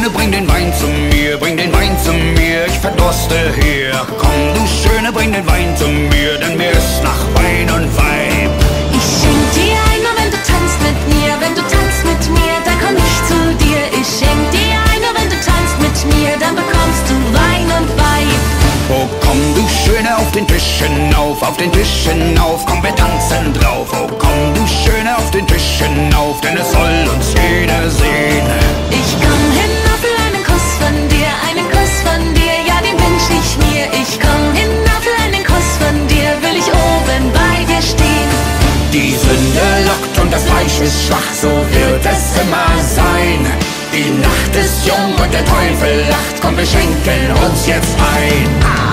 Schöne, bring den Wein zu mir, bring den Wein zu mir, ich verdurste hier. Komm, du Schöne, bring den Wein zu mir, denn mir ist nach Wein und Weib. Ich schenk dir ein, nur wenn du tanzt mit mir. Wenn du tanzt mit mir, dann komm ich zu dir. Ich schenk dir ein, nur wenn du tanzt mit mir, dann bekommst du Wein und Weib. Oh komm, du Schöne, auf den Tisch hinauf, auf den Tisch hinauf, komm, wir tanzen drauf. Oh komm, du Schöne, auf den Tisch hinauf, denn es soll uns jeder sehen. Ich komm hinauf, will einen Kuss von dir, ja, den wünsch ich mir. Ich komm hinauf, will einen Kuss von dir, will ich oben bei dir stehen. Die Sünde lockt und das Fleisch ist schwach, so wird es immer sein. Die Nacht ist jung und der Teufel lacht, komm, wir schenken uns jetzt ein.